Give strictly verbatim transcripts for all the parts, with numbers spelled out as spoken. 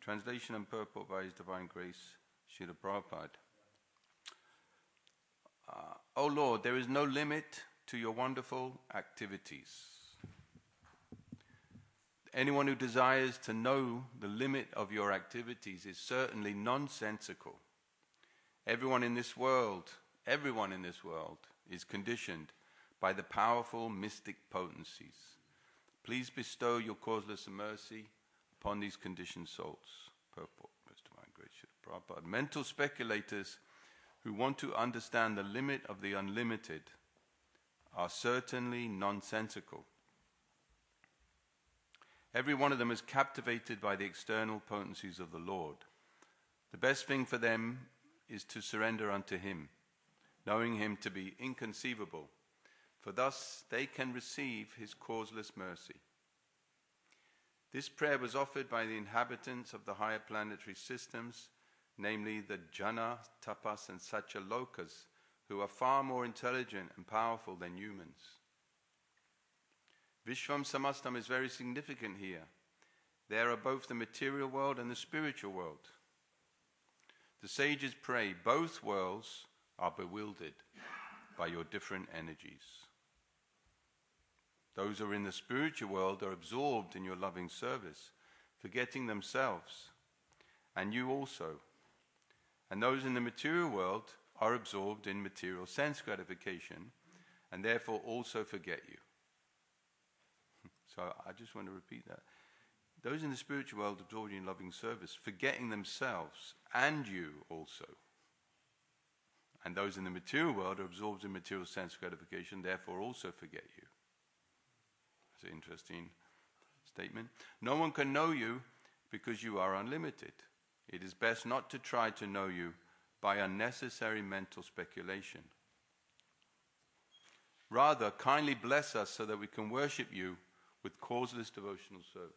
Translation and purport by His Divine Grace, Srila Prabhupada. Uh, O Lord, there is no limit to your wonderful activities. Anyone who desires to know the limit of your activities is certainly nonsensical. Everyone in this world, everyone in this world is conditioned by the powerful mystic potencies. Please bestow your causeless mercy upon these conditioned souls. Purport, His Divine Grace, Srila Prabhupada. Mental speculators who want to understand the limit of the unlimited are certainly nonsensical. Every one of them is captivated by the external potencies of the Lord. The best thing for them is to surrender unto Him, knowing Him to be inconceivable, for thus they can receive His causeless mercy. This prayer was offered by the inhabitants of the higher planetary systems, namely the Jana, Tapas and Satyalokas, who are far more intelligent and powerful than humans. Vishvam Samastam is very significant here. There are both the material world and the spiritual world. The sages pray, both worlds are bewildered by your different energies. Those who are in the spiritual world are absorbed in your loving service, forgetting themselves, and you also. And those in the material world are absorbed in material sense gratification, and therefore also forget you. So I just want to repeat that. Those in the spiritual world absorbed in loving service, forgetting themselves, and you also. And those in the material world are absorbed in material sense gratification, therefore also forget you. That's an interesting statement. No one can know you because you are unlimited. It is best not to try to know you by unnecessary mental speculation. Rather, kindly bless us so that we can worship you with causeless devotional service.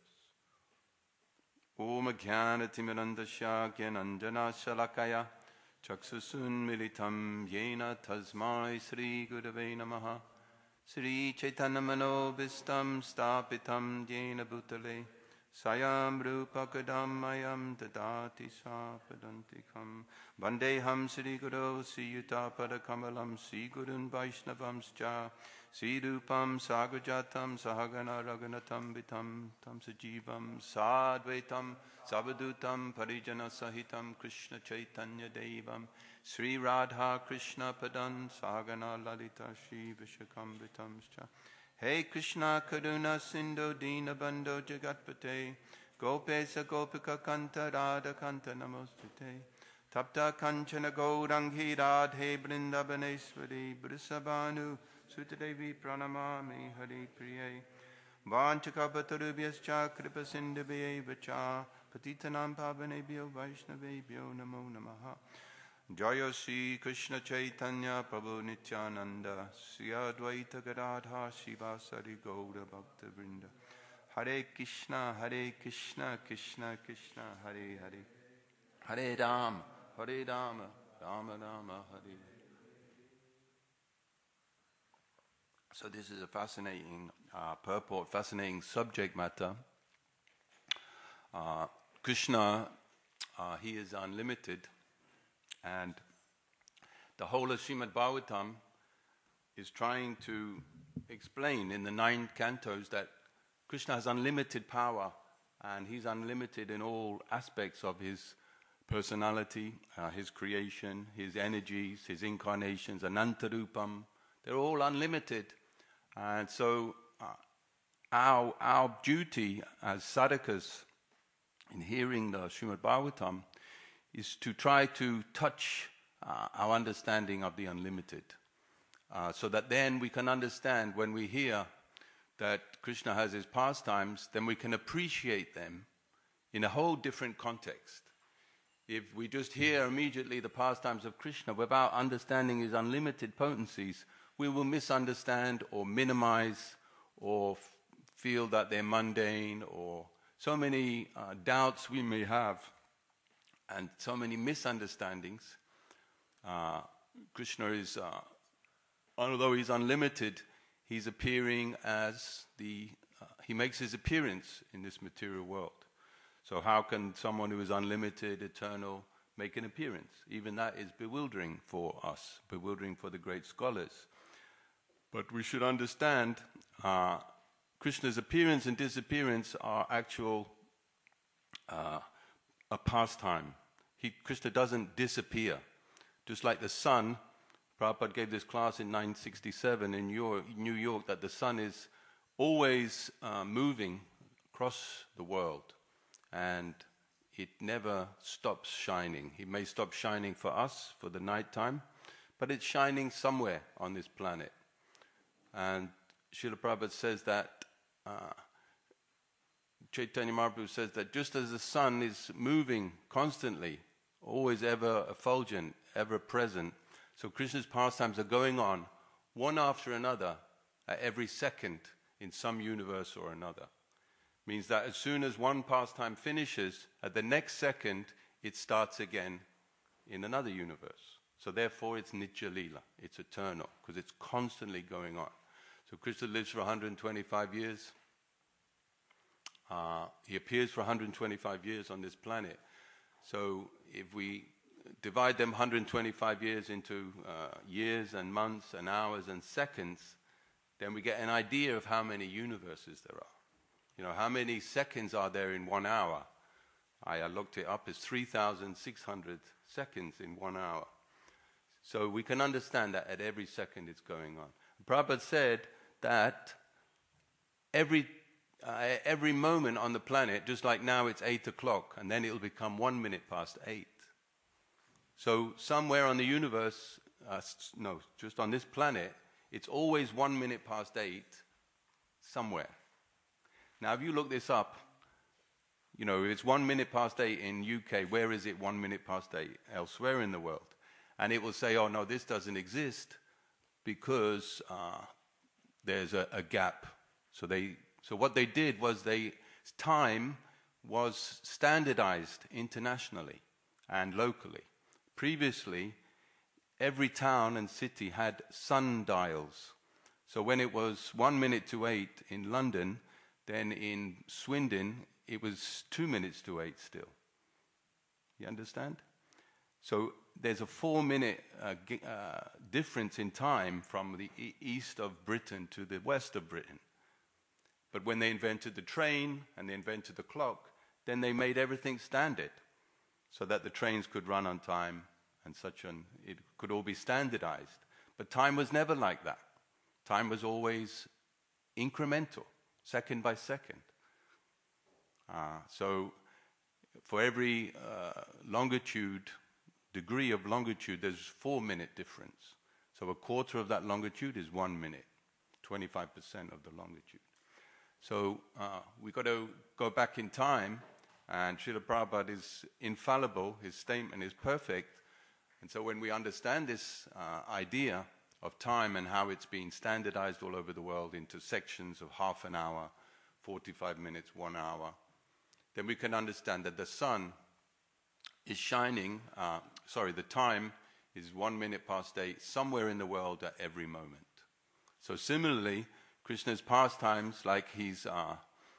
Om Jnana Timirandasya Jnanandjana Shalakaya Chaksusun Militam Yena Tasmai Sri Gurave Namaha Sri Chaitanya Manobhistam Stapitam Yena Bhutale Sayam Rupakadam Mayam Dadati Sapadantikam Bandeham Sri Guru Siyuta Padakamalam Sri Gurun Vaishnavamscha Sri Rupam Sagrajatam Sahagana Raghunatam Vitam Tam Sajivam Sadvaitam Sabadutam Parijana Sahitam Krishna Chaitanya Devam Sri Radha Krishna Padan Sahagana Lalita Shri Vishakam Vitamscha Hey Krishna Karuna Sindhu Dina Bandho Jagatpate Gopesa Gopika Kanta Radha Kanta Namostute Tapta Kanchana Gauranghi Radhe Brindabaneswari Brisabhanu Sutadevi Pranamami Hari Priye Vanchakapatarubhyascha Kripa Sindhubhye Vacha Patitanam Pavanebhyo Vaishnavebhyo Namo Namaha Jaya Sri Krishna Chaitanya Prabhu Nityananda Sri Advaita Gadadha Shivasari Gaura Bhakta Vrinda Hare Krishna Hare Krishna Krishna Krishna Hare Hare Hare Ram Hare Rama Rama Rama Hare. So this is a fascinating uh, purport, fascinating subject matter. Uh, Krishna, uh, he is unlimited. And the whole of Srimad Bhagavatam is trying to explain in the nine cantos that Krishna has unlimited power and he's unlimited in all aspects of his personality, uh, his creation, his energies, his incarnations, Anantarupam. They're all unlimited. And so uh, our, our duty as sadhakas in hearing the Srimad Bhagavatam is to try to touch uh, our understanding of the unlimited. Uh, so that then we can understand when we hear that Krishna has his pastimes, then we can appreciate them in a whole different context. If we just hear immediately the pastimes of Krishna without understanding his unlimited potencies, we will misunderstand or minimize or f- feel that they're mundane, or so many uh, doubts we may have and so many misunderstandings. Uh, Krishna is, uh, although he's unlimited, he's appearing as the, uh, he makes his appearance in this material world. So how can someone who is unlimited, eternal, make an appearance? Even that is bewildering for us, bewildering for the great scholars. But we should understand uh, Krishna's appearance and disappearance are actual uh, a pastime. He, Krishna doesn't disappear. Just like the sun, Prabhupada gave this class in nineteen sixty-seven in New York, that the sun is always uh, moving across the world and it never stops shining. It may stop shining for us for the night time, but it's shining somewhere on this planet. And Srila Prabhupada says that, uh, Chaitanya Mahaprabhu says that just as the sun is moving constantly, always ever effulgent, ever present, so Krishna's pastimes are going on one after another at every second in some universe or another. Means that as soon as one pastime finishes, at the next second it starts again in another universe. So therefore it's Nitya Leela, it's eternal, because it's constantly going on. So Krishna lives for one hundred twenty-five years. Uh, he appears for one hundred twenty-five years on this planet. So if we divide them one hundred twenty-five years into uh, years and months and hours and seconds, then we get an idea of how many universes there are. You know, how many seconds are there in one hour? I, I looked it up, it's three thousand six hundred seconds in one hour. So we can understand that at every second it's going on. Prabhupada said that every uh, every moment on the planet, just like now it's eight o'clock, and then it'll become one minute past eight. So somewhere on the universe, uh, no, just on this planet, it's always one minute past eight somewhere. Now, if you look this up, you know, it's one minute past eight in U K, where is it one minute past eight elsewhere in the world? And it will say, oh, no, this doesn't exist because uh, there's a, a gap. So they, so what they did was they, time was standardized internationally and locally. Previously, every town and city had sundials. So when it was one minute to eight in London, then in Swindon, it was two minutes to eight still. You understand? So there's a four-minute uh, g- uh, difference in time from the e- east of Britain to the west of Britain. But when they invented the train and they invented the clock, then they made everything standard so that the trains could run on time and such, and it could all be standardized. But time was never like that. Time was always incremental, second by second. Uh, so for every uh, longitude, degree of longitude, there's four-minute difference. So a quarter of that longitude is one minute, twenty-five percent of the longitude. So uh, we've got to go back in time, and Srila Prabhupada is infallible, his statement is perfect. And so when we understand this uh, idea of time and how it's been standardized all over the world into sections of half an hour, forty-five minutes, one hour, then we can understand that the sun is shining, uh, sorry, the time is one minute past eight somewhere in the world at every moment. So similarly, Krishna's pastimes, like he's uh,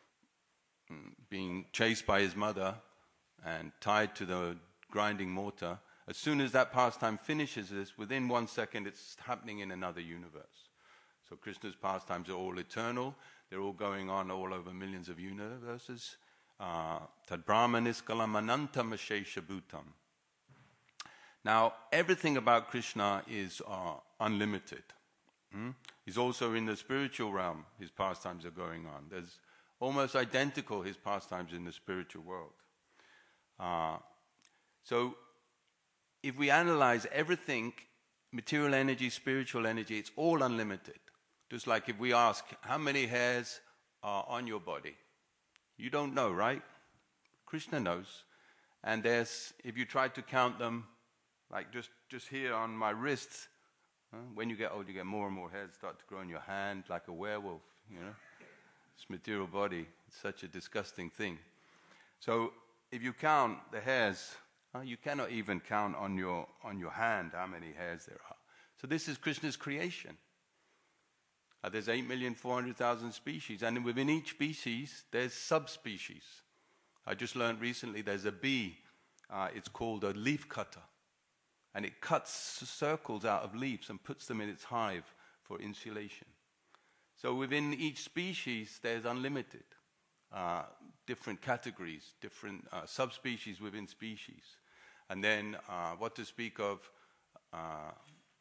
being chased by his mother and tied to the grinding mortar, as soon as that pastime finishes this, within one second it's happening in another universe. So Krishna's pastimes are all eternal. They're all going on all over millions of universes. Tad brahmaniskalam anantam ashesha bhutam. Now, everything about Krishna is uh, unlimited. Hmm? He's also in the spiritual realm. His pastimes are going on. There's almost identical his pastimes in the spiritual world. Uh, so, if we analyze everything, material energy, spiritual energy, it's all unlimited. Just like if we ask, how many hairs are on your body? You don't know, right? Krishna knows. And there's, if you try to count them, like just, just here on my wrists, huh? When you get old, you get more and more hairs start to grow on your hand, like a werewolf, you know? This material body, it's such a disgusting thing. So if you count the hairs, uh, you cannot even count on your on your hand how many hairs there are. So this is Krishna's creation. Uh, there's eight million four hundred thousand species, and within each species, there's subspecies. I just learned recently there's a bee, uh, it's called a leaf cutter. And it cuts circles out of leaves and puts them in its hive for insulation. So within each species, there's unlimited, uh, different categories, different uh, subspecies within species. And then uh, what to speak of uh,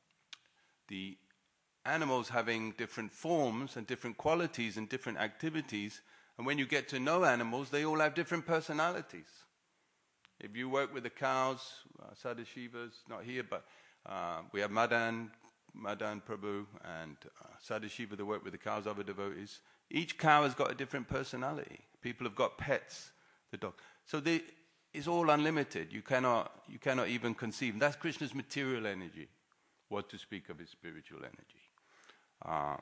the animals having different forms and different qualities and different activities. And when you get to know animals, they all have different personalities. If you work with the cows, uh, Sadashiva's not here, but uh, we have Madan, Madan Prabhu and uh, Sadashiva that work with the cows, other devotees. Each cow has got a different personality. People have got pets, the dog. So they, it's all unlimited. You cannot, you cannot even conceive. And that's Krishna's material energy. What to speak of his spiritual energy. Uh,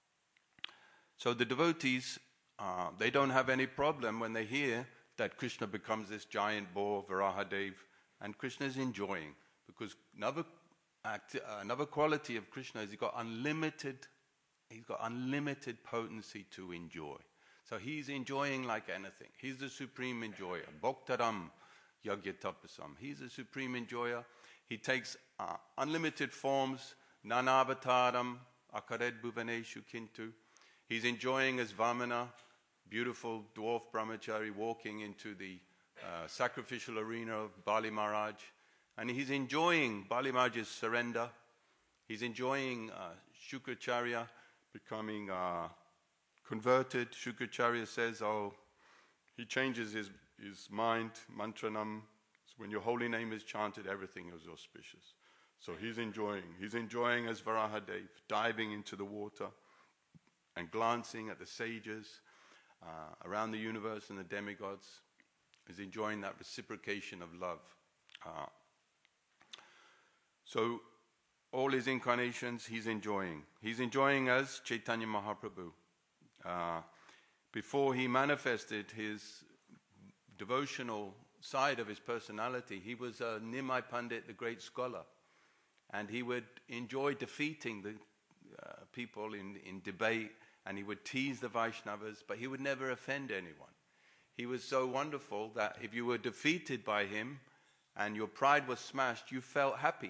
so the devotees, uh, they don't have any problem when they hear that Krishna becomes this giant boar, Varahadev, and Krishna is enjoying, because another act, uh, another quality of Krishna is he's got unlimited, he's got unlimited potency to enjoy. So he's enjoying like anything. He's the supreme enjoyer. Bhoktaram yagyatapasam. He's the supreme enjoyer. He takes uh, unlimited forms, nanavataram, akared bhuvaneshu kintu. He's enjoying as Vamana, beautiful dwarf brahmachari walking into the uh, sacrificial arena of Bali Maharaj. And he's enjoying Bali Maharaj's surrender. He's enjoying uh, Shukracharya becoming uh, converted. Shukracharya says, oh, he changes his, his mind, mantranam. So when your holy name is chanted, everything is auspicious. So he's enjoying. He's enjoying as Varahadev, diving into the water and glancing at the sages Uh, around the universe and the demigods, is enjoying that reciprocation of love. Uh, so all his incarnations he's enjoying. He's enjoying as Chaitanya Mahaprabhu. Uh, before he manifested his devotional side of his personality, he was a Nimai Pandit, the great scholar. And he would enjoy defeating the uh, people in, in debate, and he would tease the Vaishnavas, but he would never offend anyone. He was so wonderful that if you were defeated by him and your pride was smashed, you felt happy.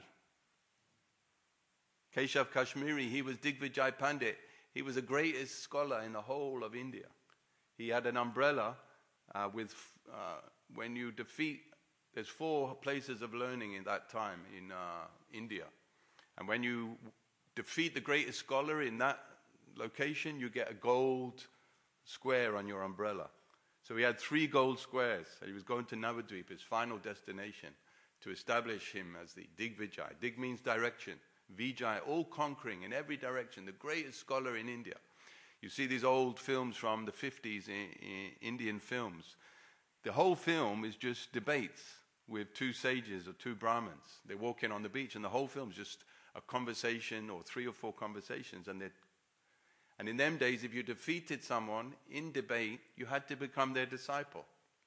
Keshav Kashmiri, he was Digvijay Pandit. He was the greatest scholar in the whole of India. He had an umbrella uh, with, uh, when you defeat, there's four places of learning in that time in uh, India. And when you defeat the greatest scholar in that location, you get a gold square on your umbrella. So he had three gold squares. He was going to Navadvip, his final destination, to establish him as the Digvijay. Dig means direction. Vijay, all conquering in every direction, the greatest scholar in India. You see these old films from the fifties, in, in Indian films. The whole film is just debates with two sages or two Brahmins. They're walking on the beach, and the whole film is just a conversation or three or four conversations, and they're And in them days, if you defeated someone in debate, you had to become their disciple.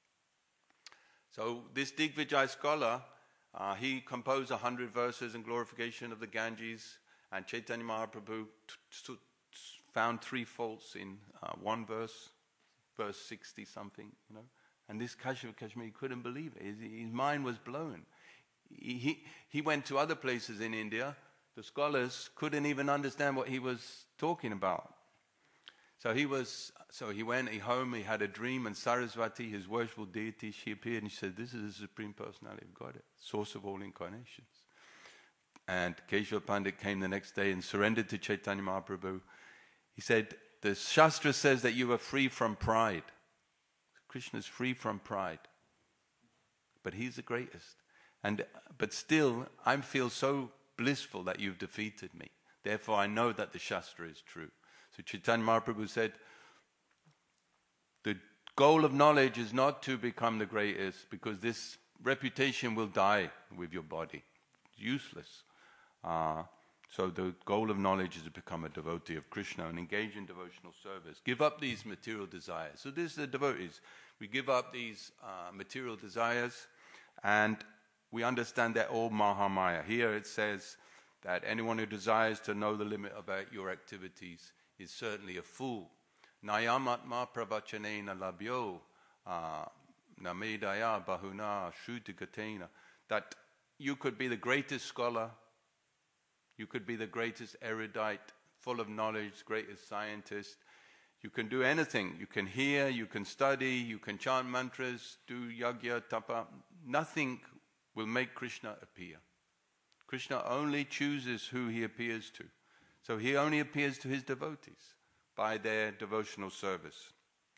So this Digvijay scholar, uh, he composed a hundred verses in glorification of the Ganges, and Chaitanya Mahaprabhu t- t- found three faults in uh, one verse, verse sixty something, you know. And this Kashyap Kashmiri couldn't believe it. His, his mind was blown. He, he he went to other places in India. The scholars couldn't even understand what he was talking about. So he was, so he went he home, he had a dream, and Saraswati, his worshipful deity, she appeared and she said, this is the Supreme Personality of Godhead, source of all incarnations. And Keshav Pandit came the next day and surrendered to Chaitanya Mahaprabhu. He said, the Shastra says that you are free from pride. Krishna is free from pride. But he's the greatest. And but still, I feel so blissful that you've defeated me. Therefore, I know that the Shastra is true. So Chaitanya Mahaprabhu said, the goal of knowledge is not to become the greatest, because this reputation will die with your body. It's useless. Uh, so the goal of knowledge is to become a devotee of Krishna and engage in devotional service. Give up these material desires. So this is the devotees. We give up these uh, material desires, and we understand that all Mahamaya. Here it says that anyone who desires to know the limit about your activities is certainly a fool. Nayamatma pravachanena labhyo namedaya bahuna shrutikatena, that you could be the greatest scholar, you could be the greatest erudite, full of knowledge, greatest scientist. You can do anything. You can hear, you can study, you can chant mantras, do yagya, tapa. Nothing will make Krishna appear. Krishna only chooses who he appears to. So he only appears to his devotees by their devotional service.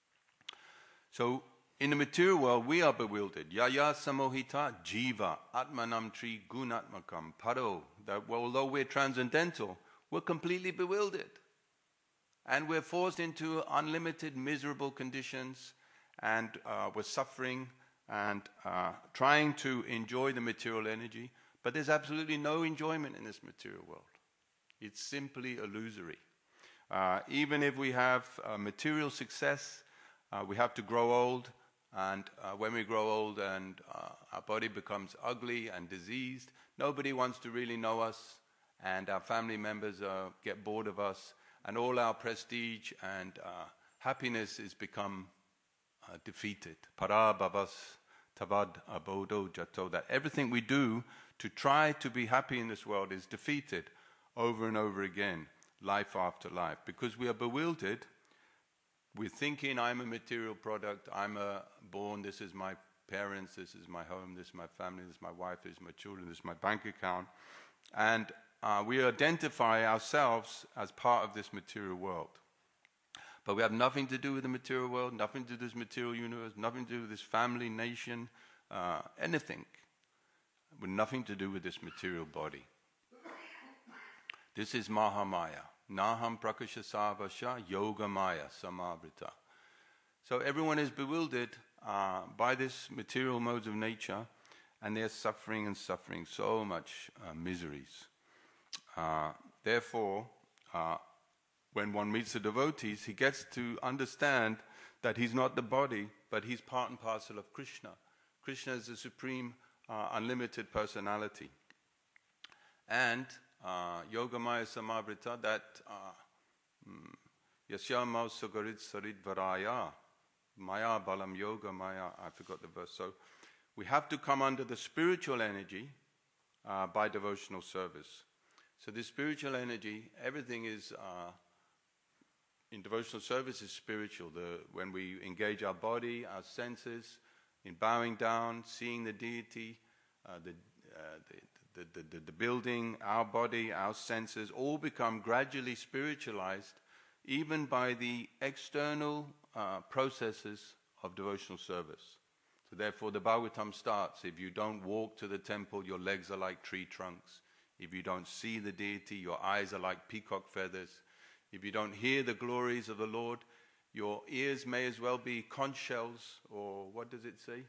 So in the material world, we are bewildered. Yaya samohita jiva atmanam tri gunatmakam paro. That although we're transcendental, we're completely bewildered. And we're forced into unlimited miserable conditions, and uh, we're suffering and uh, trying to enjoy the material energy. But there's absolutely no enjoyment in this material world. It's simply illusory. Uh, even if we have uh, material success, uh, we have to grow old. And uh, when we grow old and uh, our body becomes ugly and diseased, nobody wants to really know us, and our family members uh, get bored of us, and all our prestige and uh, happiness is become uh, defeated. Para bhavas tavad abodo jato. That everything we do to try to be happy in this world is defeated over and over again, life after life, because we are bewildered. We're thinking, I'm a material product, I'm a born, this is my parents, this is my home, this is my family, this is my wife, this is my children, this is my bank account. And uh, we identify ourselves as part of this material world. But we have nothing to do with the material world, nothing to do with this material universe, nothing to do with this family, nation, uh, anything. With nothing to do with this material body. This is Mahamaya. Naham prakashasavasha yoga maya samavrita. So everyone is bewildered uh, by this material modes of nature, and they're suffering and suffering so much uh, miseries. Uh, therefore, uh, when one meets the devotees, he gets to understand that he's not the body, but he's part and parcel of Krishna. Krishna is the supreme, uh, unlimited personality. And Uh, Yogamaya Samavrita, that Yasyamau Sugarit Sarit Varaya, Maya Balam Yoga Maya, I forgot the verse. So we have to come under the spiritual energy uh, by devotional service. So this spiritual energy, everything is, uh, in devotional service is spiritual. The, when we engage our body, our senses, in bowing down, seeing the deity, uh, the, uh, the The, the, the building, our body, our senses, all become gradually spiritualized, even by the external uh, processes of devotional service. So therefore the Bhagavatam starts, if you don't walk to the temple, your legs are like tree trunks. If you don't see the deity, your eyes are like peacock feathers. If you don't hear the glories of the Lord, your ears may as well be conch shells, or what does it say?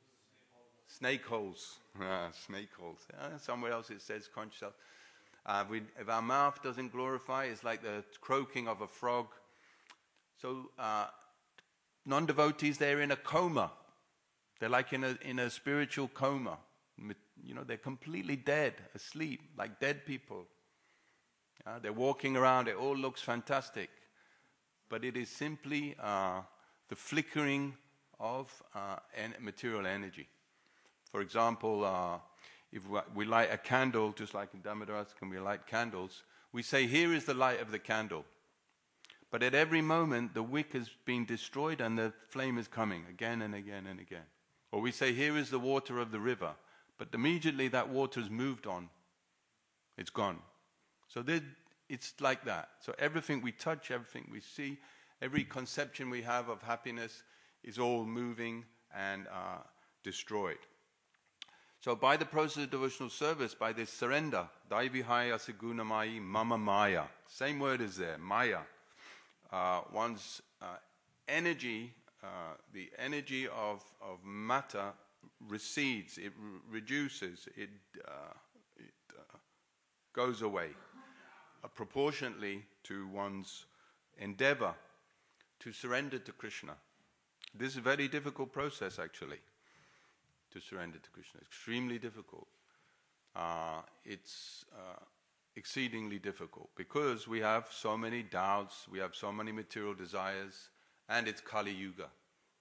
Snake holes. Ah, snake holes. Ah, somewhere else it says conch shells. Uh, we, if our mouth doesn't glorify, it's like the croaking of a frog. So uh, non-devotees, they're in a coma. They're like in a, in a spiritual coma. You know, they're completely dead, asleep, like dead people. Uh, they're walking around, it all looks fantastic. But it is simply uh, the flickering of uh, en- material energy. For example, uh, if we light a candle, just like in Dhammadasakam we light candles, we say, here is the light of the candle. But at every moment, the wick has been destroyed and the flame is coming again and again and again. Or we say, here is the water of the river. But immediately that water has moved on. It's gone. So it's like that. So everything we touch, everything we see, every conception we have of happiness is all moving and uh, destroyed. So by the process of devotional service, by this surrender, Daivihaya Asigunamayi Mama Maya, same word is there, Maya. Uh, one's uh, energy, uh, the energy of, of matter recedes, it r- reduces, it, uh, it uh, goes away uh, proportionately to one's endeavor to surrender to Krishna. This is a very difficult process actually. To surrender to Krishna. Extremely difficult. Uh, it's uh, exceedingly difficult because we have so many doubts, we have so many material desires, and it's Kali Yuga.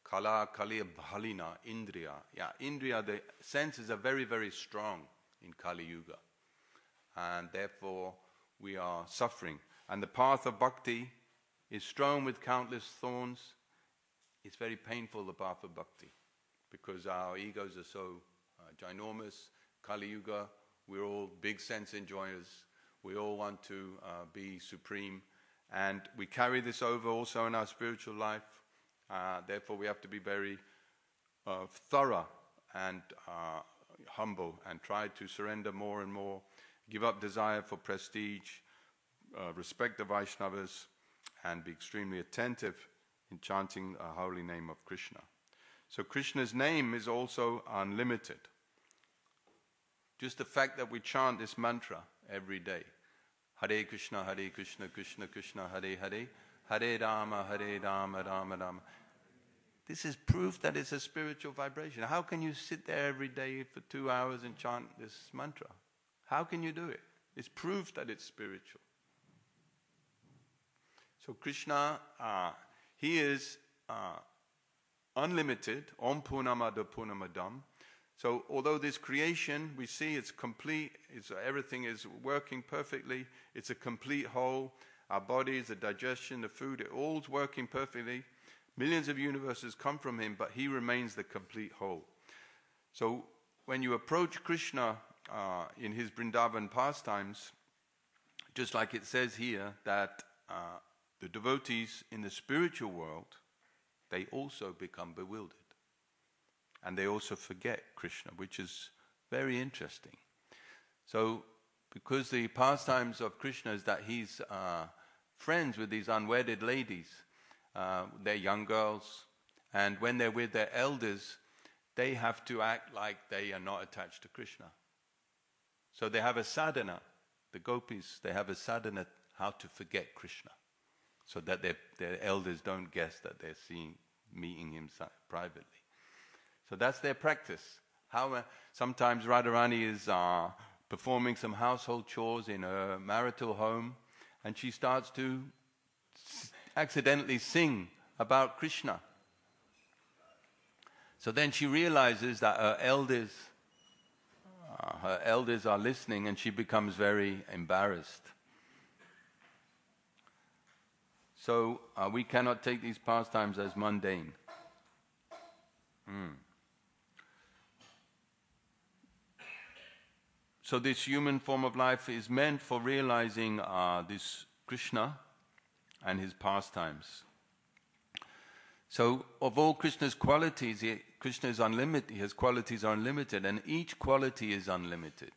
Kala, Kaliya, Bhalina, Indriya. Yeah, Indriya, the senses are very, very strong in Kali Yuga. And therefore, we are suffering. And the path of bhakti is strewn with countless thorns. It's very painful, the path of bhakti, because our egos are so uh, ginormous. Kali Yuga, we're all big sense enjoyers. We all want to uh, be supreme. And we carry this over also in our spiritual life. Uh, therefore, we have to be very uh, thorough and uh, humble and try to surrender more and more, give up desire for prestige, uh, respect the Vaishnavas, and be extremely attentive in chanting the holy name of Krishna. So Krishna's name is also unlimited. Just the fact that we chant this mantra every day, Hare Krishna, Hare Krishna, Krishna Krishna, Hare Hare, Hare Rama, Hare Rama, Rama Rama. This is proof that it's a spiritual vibration. How can you sit there every day for two hours and chant this mantra? How can you do it? It's proof that it's spiritual. So Krishna, uh, he is uh, unlimited, Om Purnamada Purnamadam. So although this creation, we see it's complete, it's, everything is working perfectly, it's a complete whole, our bodies, the digestion, the food, it all's working perfectly. Millions of universes come from him, but he remains the complete whole. So when you approach Krishna uh, in his Vrindavan pastimes, just like it says here, that uh, the devotees in the spiritual world, they also become bewildered. And they also forget Krishna, which is very interesting. So, because the pastimes of Krishna is that he's uh, friends with these unwedded ladies, uh, they're young girls, and when they're with their elders, they have to act like they are not attached to Krishna. So they have a sadhana, the gopis, they have a sadhana how to forget Krishna, so that their, their elders don't guess that they're seeing, meeting him privately. So that's their practice. How uh, sometimes Radharani is uh, performing some household chores in her marital home, and she starts to s- accidentally sing about Krishna. So then she realizes that her elders, uh, her elders are listening, and she becomes very embarrassed. So uh, we cannot take these pastimes as mundane. Mm. So this human form of life is meant for realizing uh, this Krishna and his pastimes. So of all Krishna's qualities, he, Krishna is unlimited, his qualities are unlimited, and each quality is unlimited.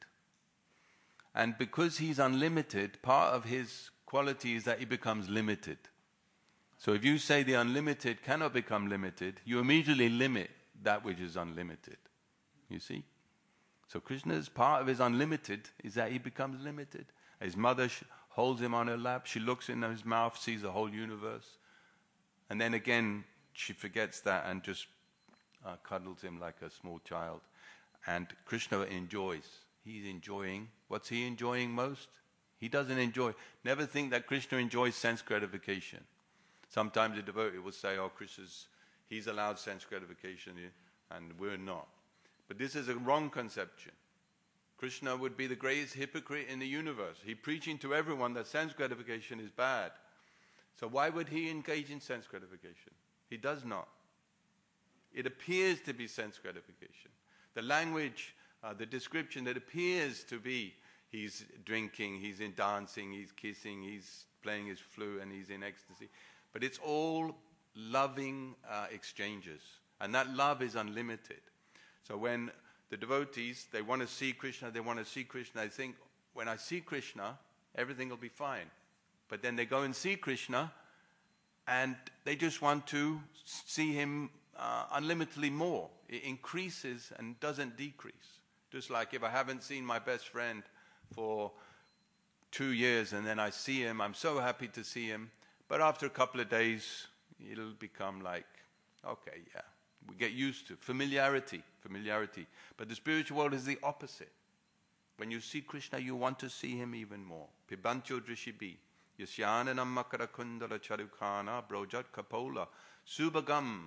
And because he's unlimited, part of his quality is that he becomes limited. So if you say the unlimited cannot become limited, you immediately limit that which is unlimited. You see? So Krishna's part of his unlimited is that he becomes limited. His mother sh- holds him on her lap, she looks in his mouth, sees the whole universe. And then again, she forgets that and just uh, cuddles him like a small child. And Krishna enjoys. He's enjoying. What's he enjoying most? He doesn't enjoy. Never think that Krishna enjoys sense gratification. Sometimes a devotee will say, oh, Krishna's, he's allowed sense gratification and we're not. But this is a wrong conception. Krishna would be the greatest hypocrite in the universe. He's preaching to everyone that sense gratification is bad. So why would he engage in sense gratification? He does not. It appears to be sense gratification. The language, uh, the description that appears to be, he's drinking, he's in dancing, he's kissing, he's playing his flute, and he's in ecstasy. But it's all loving uh, exchanges. And that love is unlimited. So when the devotees, they want to see Krishna, they want to see Krishna, they think, when I see Krishna, everything will be fine. But then they go and see Krishna, and they just want to see him uh, unlimitedly more. It increases and doesn't decrease. Just like if I haven't seen my best friend for two years and then I see him, I'm so happy to see him. But after a couple of days, it'll become like, okay, yeah. We get used to familiarity, familiarity. But the spiritual world is the opposite. When you see Krishna, you want to see him even more. Pibancho drishibi, yasyananam makara kundala charukana, brojat kapola, subagam,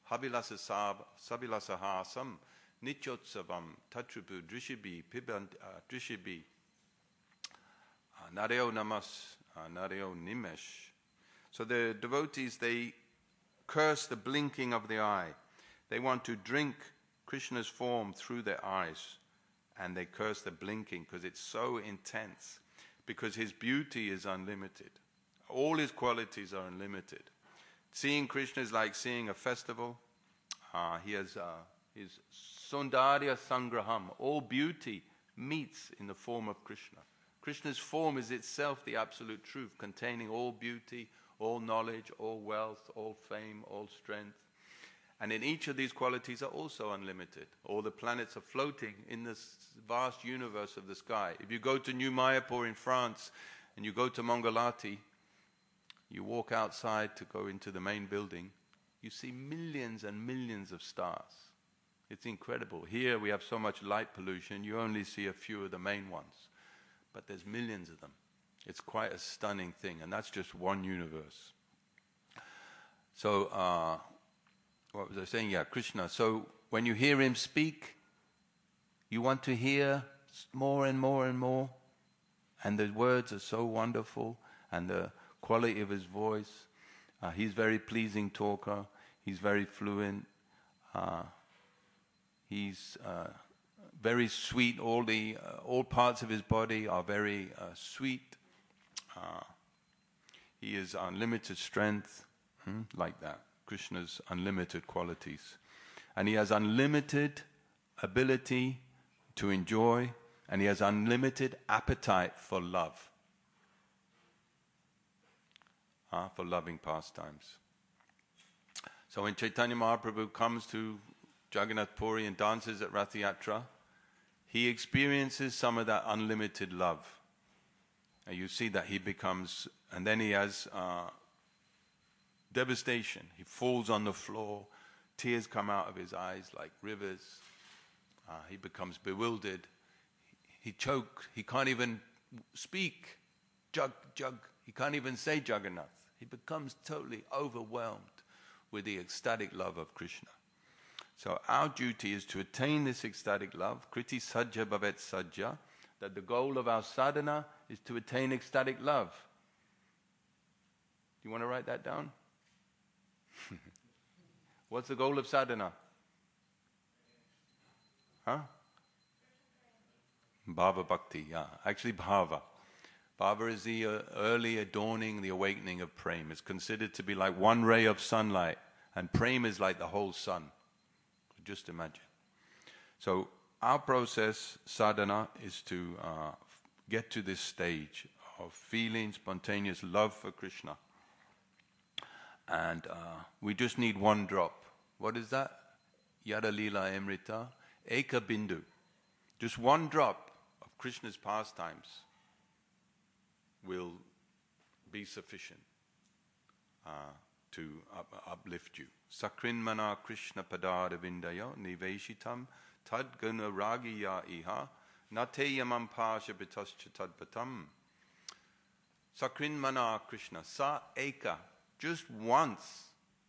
habilasa sab, sabilasa hasam, nityotsavam, tatripu drishibi, pibant uh, drishibi, uh, nareo namas, uh, nareo nimesh. So the devotees, they curse the blinking of the eye. They want to drink Krishna's form through their eyes, and they curse the blinking because it's so intense, because his beauty is unlimited. All his qualities are unlimited. Seeing Krishna is like seeing a festival. Uh, he has uh, his Sundarya Sangraham. All beauty meets in the form of Krishna. Krishna's form is itself the absolute truth, containing all beauty, all knowledge, all wealth, all fame, all strength. And in each of these qualities are also unlimited. All the planets are floating in this vast universe of the sky. If you go to New Mayapur in France and you go to Mangalati, you walk outside to go into the main building, you see millions and millions of stars. It's incredible. Here we have so much light pollution, you only see a few of the main ones. But there's millions of them. It's quite a stunning thing, and that's just one universe. So, uh, what was I saying? Yeah, Krishna. So, when you hear him speak, you want to hear more and more and more. And the words are so wonderful, and the quality of his voice. Uh, he's very pleasing talker. He's very fluent. Uh, he's uh, very sweet. All the uh, all parts of his body are very uh, sweet. Uh, he is unlimited strength, hmm, like that. Krishna's unlimited qualities. And he has unlimited ability to enjoy, and he has unlimited appetite for love, uh, for loving pastimes. So when Chaitanya Mahaprabhu comes to Jagannath Puri and dances at Rath Yatra, he experiences some of that unlimited love. And you see that he becomes, and then he has uh, devastation. He falls on the floor, tears come out of his eyes like rivers. Uh, he becomes bewildered. He, he chokes. He can't even speak. Jug, jug. He can't even say Jagannath. He becomes totally overwhelmed with the ecstatic love of Krishna. So our duty is to attain this ecstatic love, kriti sajja bhavet sajja, that the goal of our sadhana is to attain ecstatic love. Do you want to write that down? What's the goal of sadhana? Huh? Bhava bhakti, yeah. Actually bhava. Bhava is the uh, early adorning, the awakening of prema. It's considered to be like one ray of sunlight, and prema is like the whole sun. Just imagine. So our process, sadhana, is to uh, get to this stage of feeling spontaneous love for Krishna. And uh, we just need one drop. What is that? Yada lila amrita, eka bindu. Just one drop of Krishna's pastimes will be sufficient uh, to up, uplift you. Sakrinmana Krishna padada vindaya niveshitam tad guna ragiya iha nateyamam pasha bitascha tadpatam. Sakrinmana Krishna, sa eka, just once.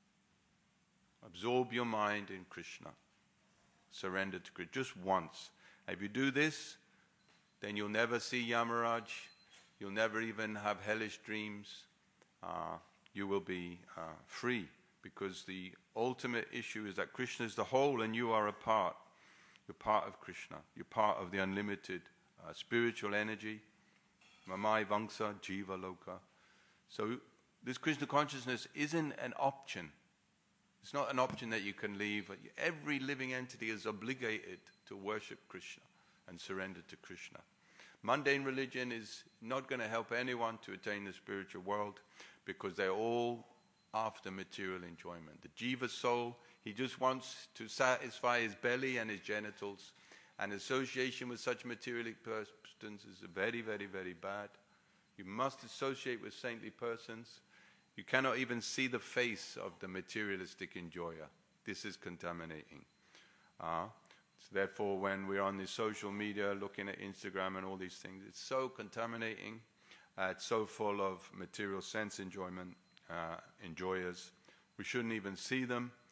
Absorb your mind in Krishna. Surrender to Krishna, just once. If you do this, then you'll never see Yamaraj. You'll never even have hellish dreams. Uh, you will be uh, free, because the ultimate issue is that Krishna is the whole and you are a part. You're part of Krishna. You're part of the unlimited uh, spiritual energy. Mamai Vangsa Jiva Loka. So this Krishna consciousness isn't an option. It's not an option that you can leave. Every living entity is obligated to worship Krishna and surrender to Krishna. Mundane religion is not going to help anyone to attain the spiritual world, because they're all after material enjoyment. The jiva soul, he just wants to satisfy his belly and his genitals, and association with such materialistic persons is very, very, very bad. You must associate with saintly persons. You cannot even see the face of the materialistic enjoyer. This is contaminating. Uh, so therefore, when we're on the social media, looking at Instagram and all these things, it's so contaminating. Uh, it's so full of material sense enjoyment, uh, enjoyers. We shouldn't even see them.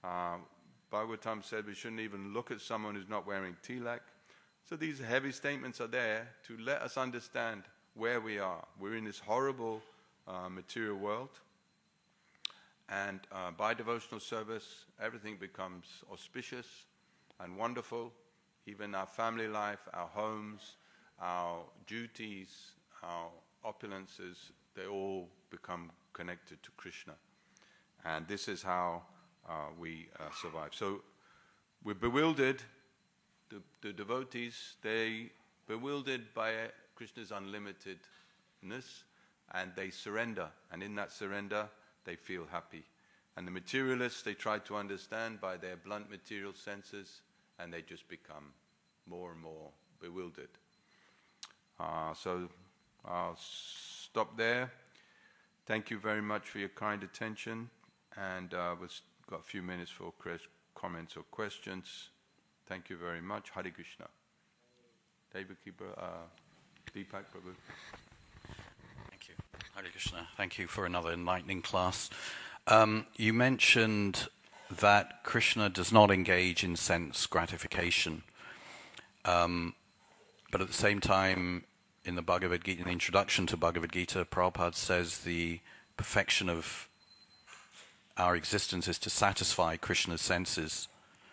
Uh, Bhagavatam said we shouldn't even look at someone who's not wearing tilak. So these heavy statements are there to let us understand where we are. We're in this horrible uh, material world. And uh, by devotional service, everything becomes auspicious and wonderful. Even our family life, our homes, our duties, our opulences, they all become connected to Krishna. And this is how uh, we uh, survive. So we're bewildered. The, the devotees, they bewildered by Krishna's unlimitedness, and they surrender. And in that surrender, they feel happy. And the materialists, they try to understand by their blunt material senses, and they just become more and more bewildered. Uh, so I'll stop there. Thank you very much for your kind attention, and uh, we've got a few minutes for comments or questions. Thank you very much. Hare Krishna. Devaki, uh, Deepak Prabhu. Thank you. Hare Krishna. Thank you for another enlightening class. Um, you mentioned that Krishna does not engage in sense gratification. Um, but at the same time, in the Bhagavad Gita, in the introduction to Bhagavad Gita, Prabhupada says the perfection of our existence is to satisfy Krishna's senses.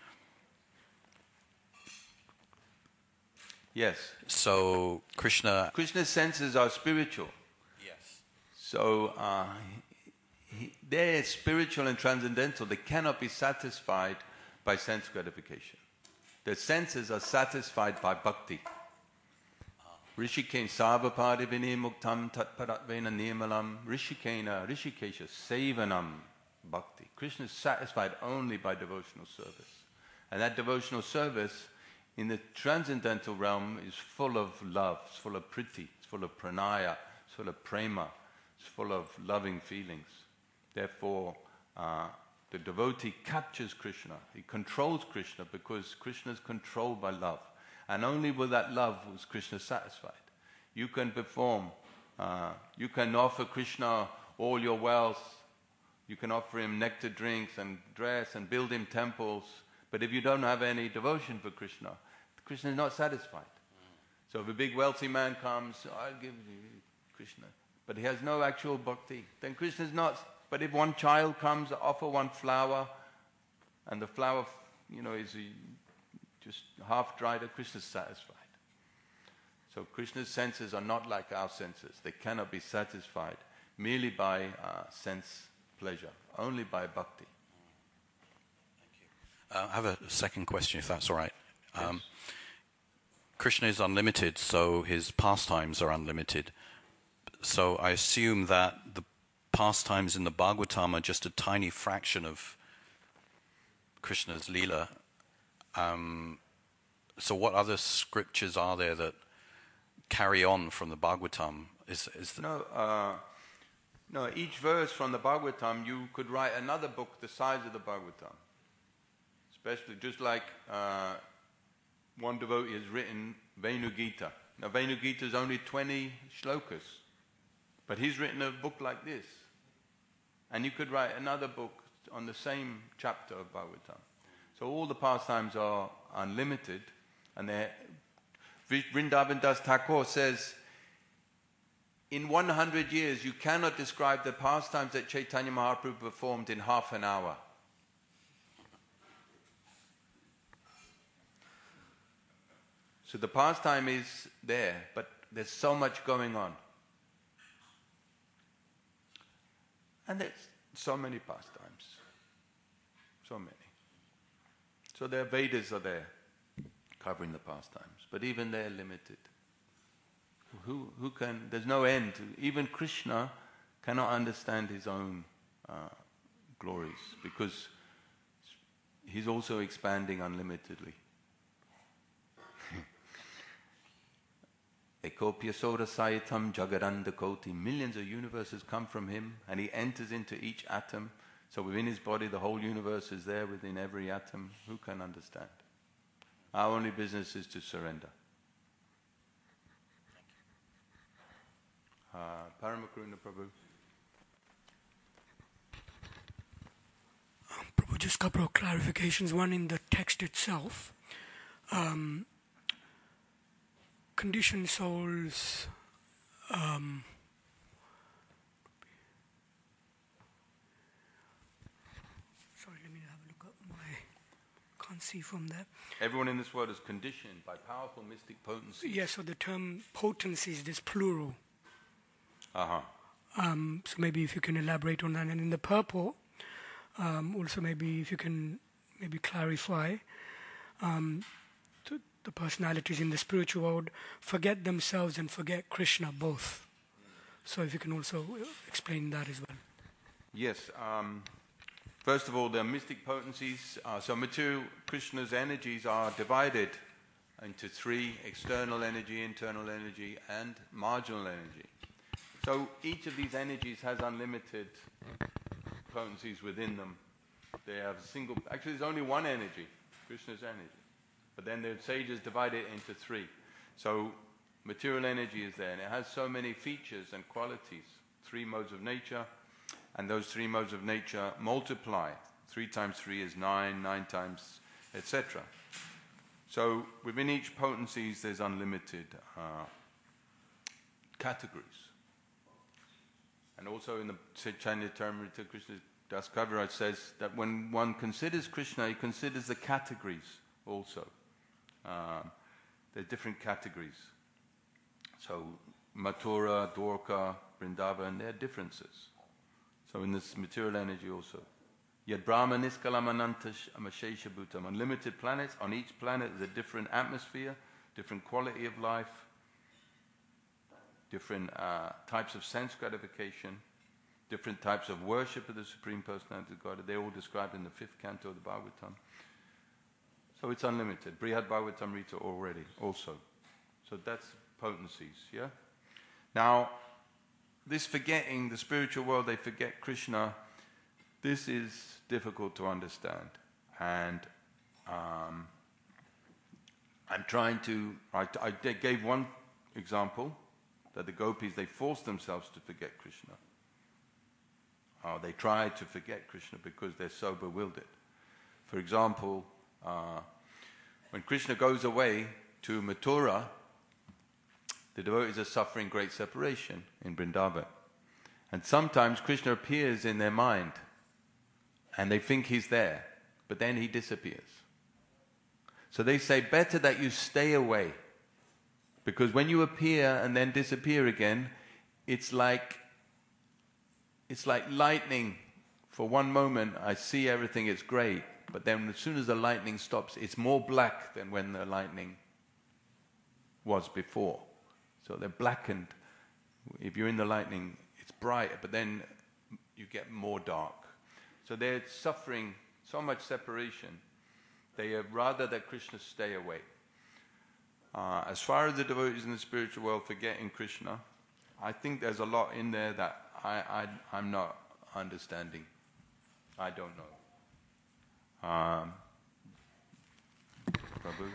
Yes. So Krishna... Krishna's senses are spiritual. Yes. So uh, he, they're spiritual and transcendental. They cannot be satisfied by sense gratification. The senses are satisfied by bhakti. Rishikesh savapadi vini muktam tatparatvena nirmalam Rishikena Rishikesha sevanam bhakti. Krishna is satisfied only by devotional service. And that devotional service in the transcendental realm is full of love, it's full of priti, it's full of pranaya, it's full of prema, it's full of loving feelings. Therefore, uh, the devotee captures Krishna. He controls Krishna because Krishna is controlled by love. And only with that love was Krishna satisfied. You can perform, uh, you can offer Krishna all your wealth, you can offer him nectar drinks and dress and build him temples, but if you don't have any devotion for Krishna, Krishna is not satisfied. Mm. So if a big wealthy man comes, I'll give you Krishna, but he has no actual bhakti, then Krishna is not. But if one child comes, offer one flower, and the flower, you know, is just half dried, Krishna is satisfied. So Krishna's senses are not like our senses. They cannot be satisfied merely by uh, sense pleasure, only by bhakti. Uh, I have a second question, if that's all right. Yes. Um, Krishna is unlimited, so his pastimes are unlimited. So I assume that the pastimes in the Bhagavatam are just a tiny fraction of Krishna's Leela. Um, so what other scriptures are there that carry on from the Bhagavatam? Is, is the no, uh, no, each verse from the Bhagavatam, you could write another book the size of the Bhagavatam. Especially just like uh, one devotee has written Venu Gita. Now Venu Gita is only twenty shlokas, but he's written a book like this. And you could write another book on the same chapter of Bhagavatam. So all the pastimes are unlimited, and they're... Vrindavan Das Thakur says, in one hundred years you cannot describe the pastimes that Chaitanya Mahaprabhu performed in half an hour. So the pastime is there, but there's so much going on. And there's so many pastimes. So many. So the Vedas are there, covering the pastimes. But even they're limited. Who, who can, there's no end. Even Krishna cannot understand his own uh, glories, because he's also expanding unlimitedly. Ekopya Soda Sayatam Jagaranda Koti. Millions of universes come from him, and he enters into each atom. So within his body, the whole universe is there within every atom. Who can understand? Our only business is to surrender. Uh, Paramakaruna Prabhu. Prabhuji. just a couple of clarifications. One in the text itself. Um, conditioned souls. Um, sorry, let me have a look at my. Can't see from there. Everyone in this world is conditioned by powerful mystic potency. Yes, so the term potency is this plural. Uh-huh. Um, so maybe if you can elaborate on that. And in the purport, um, also maybe if you can maybe clarify, um, to the personalities in the spiritual world forget themselves and forget Krishna both. So if you can also explain that as well. Yes. Um, first of all, the mystic potencies. Uh, so material Krishna's energies are divided into three: external energy, internal energy, and marginal energy. So each of these energies has unlimited potencies within them. They have a single... Actually, there's only one energy, Krishna's energy. But then the sages divide it into three. So material energy is there, and it has so many features and qualities. Three modes of nature, and those three modes of nature multiply. Three times three is nine, nine times, et cetera. So within each potencies, there's unlimited uh, categories. And also in the Chaitanya Charitamrita, Krishna Das Kaviraj says that when one considers Krishna, he considers the categories also. Uh, there are different categories. So Mathura, Dwarka, Vrindavan, there are differences. So in this material energy also. Yet Brahma Niskalamananta Amashesha Bhutam. Unlimited planets, on each planet there's a different atmosphere, different quality of life, different uh, types of sense gratification, different types of worship of the Supreme Personality of God. They're all described in the fifth canto of the Bhagavatam. So it's unlimited. Brihad Bhagavatamrita already, also. So that's potencies, yeah? Now, this forgetting, the spiritual world, they forget Krishna, this is difficult to understand. And um, I'm trying to, I, I gave one example, that the gopis, they force themselves to forget Krishna. Uh, they try to forget Krishna because they're so bewildered. For example, uh, when Krishna goes away to Mathura, the devotees are suffering great separation in Vrindavan. And sometimes Krishna appears in their mind, and they think he's there, but then he disappears. So they say, better that you stay away. Because when you appear and then disappear again, it's like it's like lightning. For one moment, I see everything, it's great. But then as soon as the lightning stops, it's more black than when the lightning was before. So they're blackened. If you're in the lightning, it's bright, but then you get more dark. So they're suffering so much separation. They have rather that Krishna stay away. Uh, as far as the devotees in the spiritual world forgetting Krishna, I think there's a lot in there that I, I, I'm not understanding. I don't know. Um, Prabhu?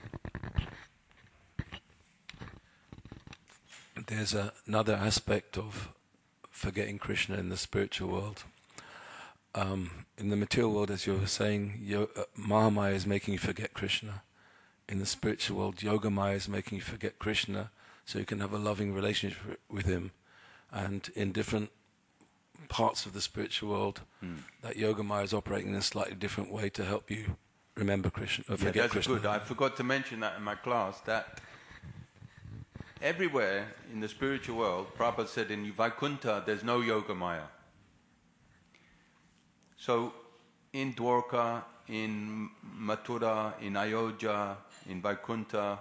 There's a, another aspect of forgetting Krishna in the spiritual world. Um, in the material world, as you were saying, yo, uh, Mahamaya is making you forget Krishna. In the spiritual world, Yogamaya is making you forget Krishna so you can have a loving relationship with him. And in different parts of the spiritual world, mm. that Yogamaya is operating in a slightly different way to help you remember Krishna, or forget yeah, that's Krishna. Good. I forgot to mention that in my class, that everywhere in the spiritual world, Prabhupada said in Vaikuntha, there's no Yogamaya. So in Dwarka, in Mathura, in Ayodhya, in Vaikuntha,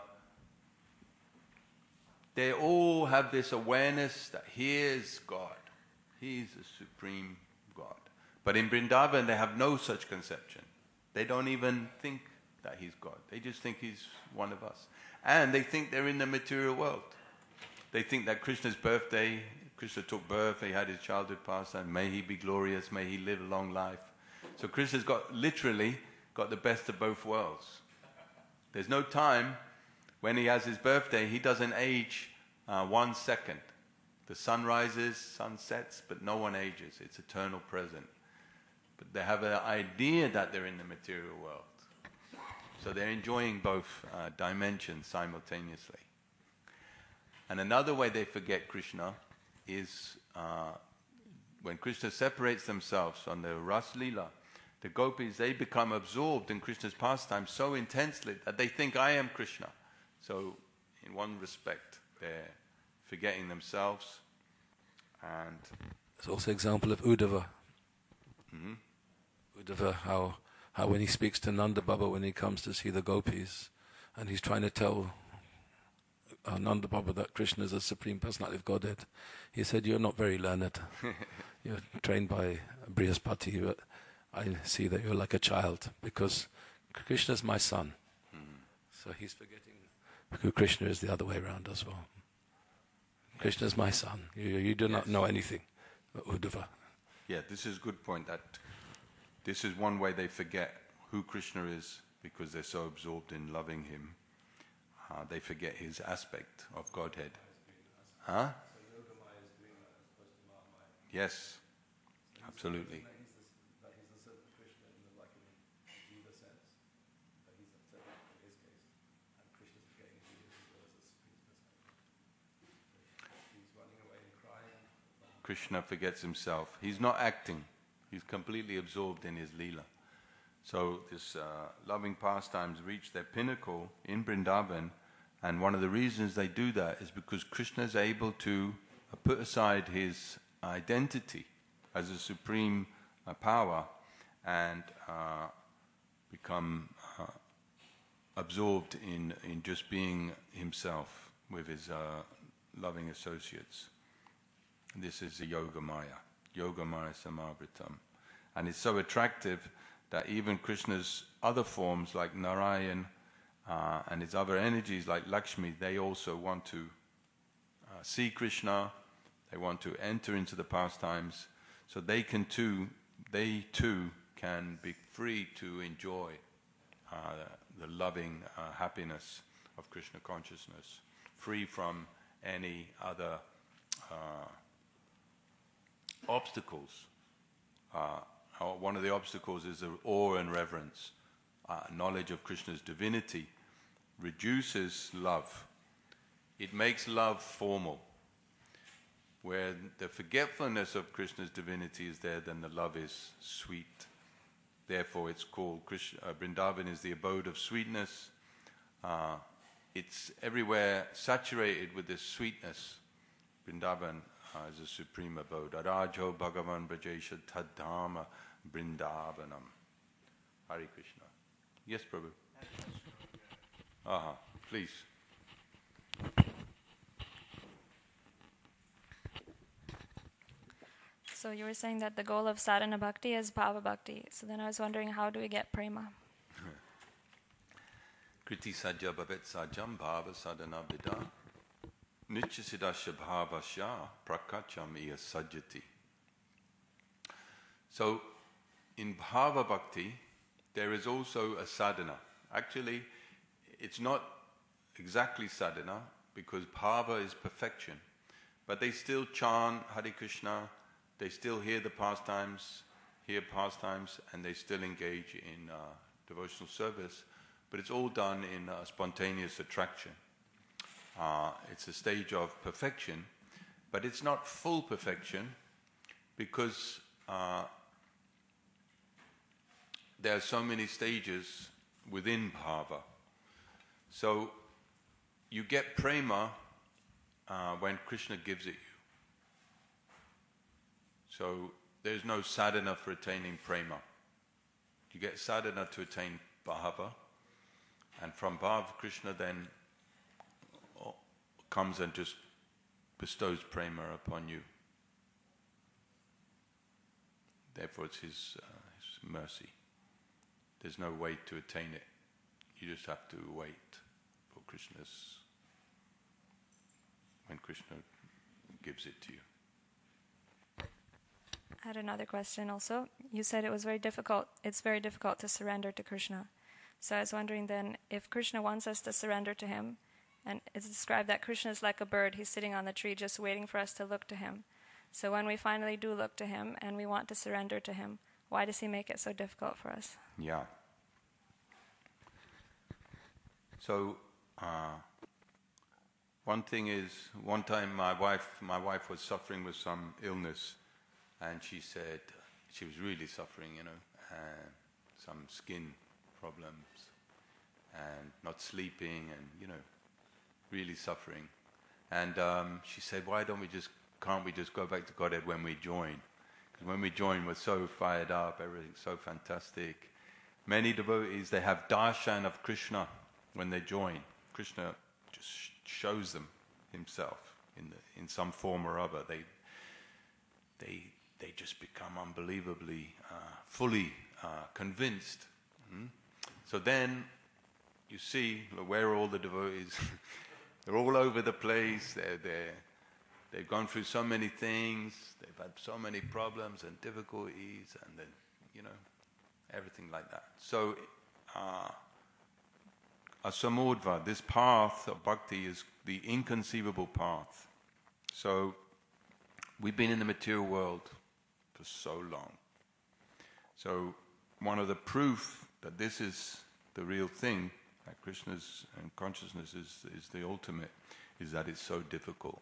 they all have this awareness that he is God. He is the supreme God. But in Vrindavan, they have no such conception. They don't even think that he's God. They just think he's one of us. And they think they're in the material world. They think that Krishna's birthday, Krishna took birth, he had his childhood pastime, may he be glorious, may he live a long life. So Krishna's got, literally, got the best of both worlds. There's no time when he has his birthday, he doesn't age uh, one second. The sun rises, sun sets, but no one ages. It's eternal present. but they have an idea that they're in the material world. So they're enjoying both uh, dimensions simultaneously. And another way they forget Krishna is uh, when Krishna separates themselves on the Ras Leela, the gopis, they become absorbed in Krishna's pastime so intensely that they think, I am Krishna. So in one respect, they're forgetting themselves. And there's also an example of Uddhava. Mm-hmm. Uddhava, how, how when he speaks to Nanda Baba when he comes to see the gopis, and he's trying to tell uh, Nanda Baba that Krishna is the Supreme Personality of Godhead, he said, you're not very learned. You're trained by Brihaspati, but I see that you're like a child, because Krishna is my son. Mm-hmm. So he's forgetting, because Krishna is the other way around as well. Krishna is my son. You, you do yes. not know anything, Uddhava. Yeah, this is a good point, that this is one way they forget who Krishna is, because they're so absorbed in loving him. Uh, they forget his aspect of Godhead. Huh? Yes, absolutely. Krishna forgets himself. He's not acting. He's completely absorbed in his Leela. So this uh, loving pastimes reach their pinnacle in Vrindavan, and one of the reasons they do that is because Krishna is able to uh, put aside his identity as a supreme uh, power and uh, become uh, absorbed in, in just being himself with his uh, loving associates. This is the Yoga Maya, Yoga Maya Samavritam. And it's so attractive that even Krishna's other forms like Narayan uh, and his other energies like Lakshmi, they also want to uh, see Krishna, they want to enter into the pastimes, so they can too, they too can be free to enjoy uh, the loving uh, happiness of Krishna consciousness, free from any other uh, obstacles. Uh, one of the obstacles is the awe and reverence. Uh, knowledge of Krishna's divinity reduces love. It makes love formal. Where the forgetfulness of Krishna's divinity is there, then the love is sweet. Therefore it's called, Krishna, uh, Vrindavan is the abode of sweetness. Uh, it's everywhere saturated with this sweetness. Vrindavan Uh, as a supreme abode. Arajo Bhagavan Brajesha Tadhama Vrindavanam. Hare Krishna. Yes, Prabhu. Aha, uh-huh. Please. So you were saying that the goal of sadhana bhakti is bhava bhakti. So then I was wondering, how do we get prema? Kriti sajja bhavet sajjam bhava sadhana vida. Nichyasidasya bhavasya prakacham iya sajjati. So, in bhava bhakti, there is also a sadhana. Actually, it's not exactly sadhana, because bhava is perfection. But they still chant Hare Krishna, they still hear the pastimes, hear pastimes, and they still engage in uh, devotional service. But it's all done in uh, spontaneous attraction. Uh, it's a stage of perfection, but it's not full perfection, because uh, there are so many stages within bhava. So you get prema uh, when Krishna gives it you. So there's no sadhana for attaining prema. You get sadhana to attain bhava, and from bhava Krishna then comes and just bestows prema upon you. Therefore it's his, uh, his mercy. There's no way to attain it. You just have to wait for Krishna's, when Krishna gives it to you. I had another question also. You said it was very difficult, it's very difficult to surrender to Krishna. So I was wondering then, if Krishna wants us to surrender to him, and it's described that Krishna is like a bird, he's sitting on the tree just waiting for us to look to him. So when we finally do look to him and we want to surrender to him, Why does he make it so difficult for us? Yeah. So, uh, one thing is, one time my wife, my wife was suffering with some illness, and she said she was really suffering, you know, and some skin problems, and not sleeping, and you know, really suffering. And um, she said, "Why don't we just, can't we just go back to Godhead when we join? Because when we join, we're so fired up, everything's so fantastic." Many devotees, they have darshan of Krishna when they join. Krishna just sh- shows them himself in the, in some form or other. They they they just become unbelievably uh, fully uh, convinced. Mm? So then you see where are all the devotees. They're all over the place. They're they're they've gone through so many things. They've had so many problems and difficulties, and then you know everything like that. So. Uh, Asamudva, this path of bhakti is the inconceivable path. So, we've been in the material world for so long. So, one of the proof that this is the real thing, that Krishna's and consciousness is, is the ultimate, is that it's so difficult.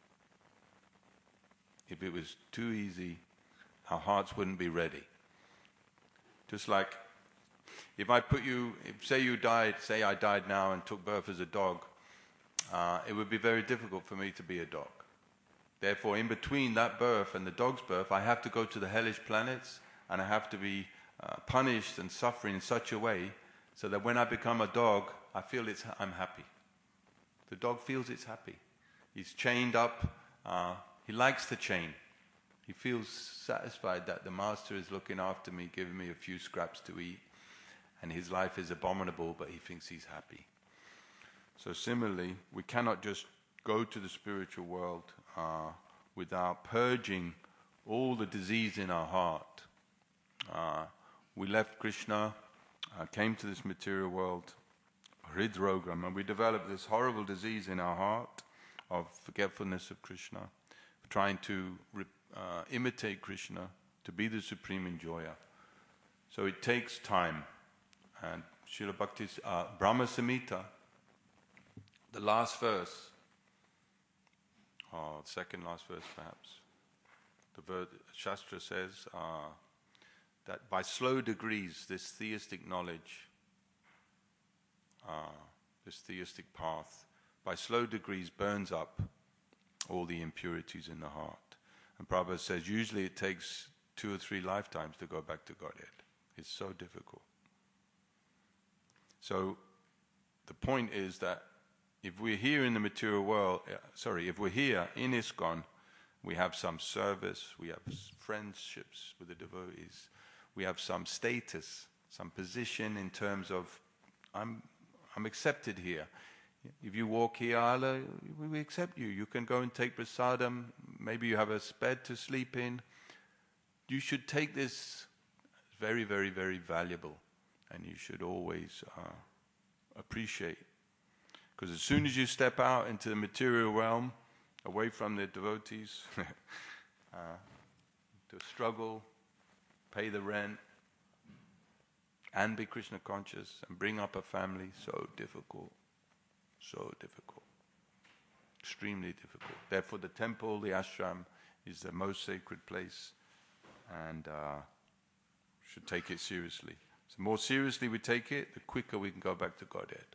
If it was too easy, our hearts wouldn't be ready. Just like if I put you, if, say you died, say I died now and took birth as a dog, uh, it would be very difficult for me to be a dog. Therefore, in between that birth and the dog's birth, I have to go to the hellish planets, and I have to be uh, punished and suffering in such a way so that when I become a dog, I feel it's, I'm happy. The dog feels it's happy. He's chained up. Uh, he likes the chain. He feels satisfied that the master is looking after me, giving me a few scraps to eat. And his life is abominable, but he thinks he's happy. So similarly, we cannot just go to the spiritual world uh, without purging all the disease in our heart. Uh, we left Krishna, uh, came to this material world, hridrogam, and we developed this horrible disease in our heart of forgetfulness of Krishna, trying to uh, imitate Krishna, to be the supreme enjoyer. So it takes time. And Srila Bhakti's uh, Brahma Samhita, the last verse, or second last verse perhaps, the ver- Shastra says uh, that by slow degrees this theistic knowledge, uh, this theistic path, by slow degrees burns up all the impurities in the heart. And Prabhupada says usually it takes two or three lifetimes to go back to Godhead. It's so difficult. So the point is that if we're here in the material world, uh, sorry, if we're here in ISKCON, we have some service, we have friendships with the devotees, we have some status, some position in terms of, I'm I'm accepted here. If you walk here, I'll, uh, we accept you. You can go and take prasadam, maybe you have a bed to sleep in. You should take this very, very, very valuable. And you should always uh, appreciate. Because as soon as you step out into the material realm, away from the devotees, uh, to struggle, pay the rent, and be Krishna conscious, and bring up a family, so difficult, so difficult, extremely difficult. Therefore the temple, the ashram, is the most sacred place, and uh, should take it seriously. The more seriously we take it, the quicker we can go back to Godhead.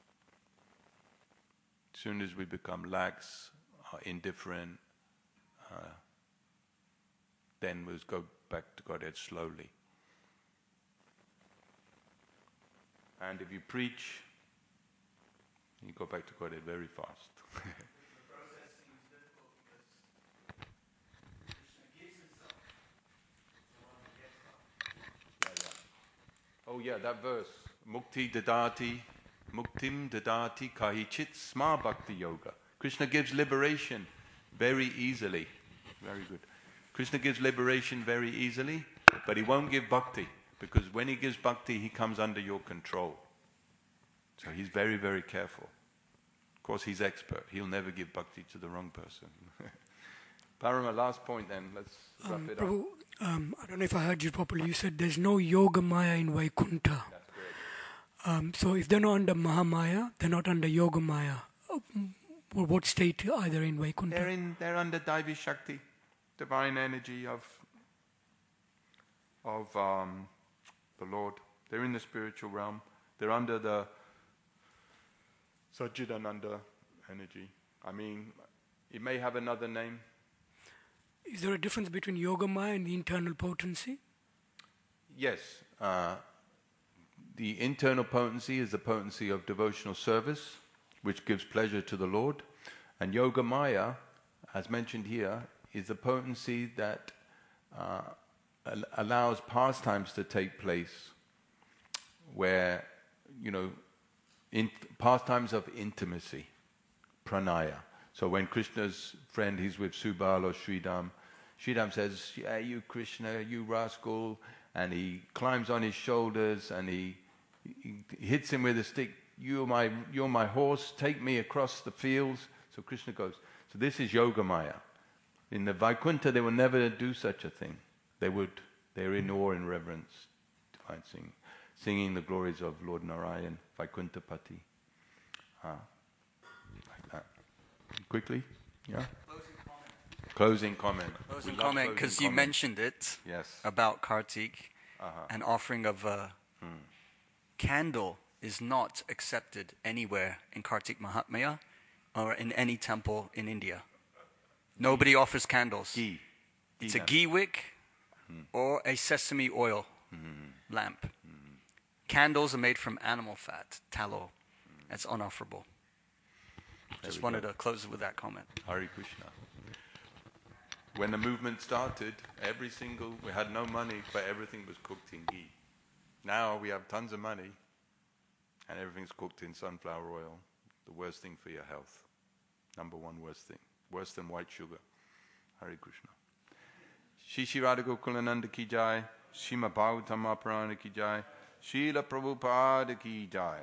As soon as we become lax, uh, indifferent, uh, then we'll go back to Godhead slowly. And if you preach, you go back to Godhead very fast. The process seems difficult because Krishna gives himself to one who gets love. Yeah, yeah. Oh yeah, that verse. Mukti dadati, muktim dadati kahichit sma bhakti yoga. Krishna gives liberation very easily. Very good. Krishna gives liberation very easily, but he won't give bhakti, because when he gives bhakti, he comes under your control. So he's very, very careful. Of course, he's expert. He'll never give bhakti to the wrong person. Parama, last point then. Let's wrap Um, it up. Prabhu, Um, I don't know if I heard you properly. You said there's no Yoga Maya in Vaikuntha. That's correct. Um, so if they're not under Mahamaya, they're not under Yoga Maya. Uh, Or what state are they in Vaikuntha? They're in. They're under Daivi Shakti, divine energy of of um, the Lord. They're in the spiritual realm. They're under the Sajjidananda energy. I mean, it may have another name. Is there a difference between Yoga Maya and the internal potency? Yes. Uh, the internal potency is the potency of devotional service, which gives pleasure to the Lord. And Yoga Maya, as mentioned here, is the potency that uh, al- allows pastimes to take place where, you know, in pastimes of intimacy, pranaya. So when Krishna's friend, he's with Subal or Sridham, Sridham says, yeah, you Krishna, you rascal, and he climbs on his shoulders and he, he hits him with a stick. You're my, you're my horse, take me across the fields. So Krishna goes. So this is Yoga Maya. In the Vaikuntha, they will never do such a thing. They would, they're in awe and reverence, divine singing, singing the glories of Lord Narayan, Vaikuntha Pati. Ah, like that. Quickly, yeah? Closing comment. Closing We love comment, closing because you comment. mentioned it Yes. about Kartik, Uh-huh. an offering of a candle is not accepted anywhere in Kartik Mahatmya or in any temple in India. Nobody offers candles. Ghee. It's a Ghee ghee wick or a sesame oil lamp. Candles are made from animal fat, tallow. That's unofferable. Just we wanted go. to close with that comment. Hare Krishna. When the movement started, every single, we had no money, but everything was cooked in ghee. Now we have tons of money, and everything's cooked in sunflower oil. The worst thing for your health. Number one worst thing. Worse than white sugar. Hare Krishna. Shri Shri Radha Gokulananda ki jai. Srimad Bhagavatam Mahaprana ki jai. Srila Prabhupada ki jai.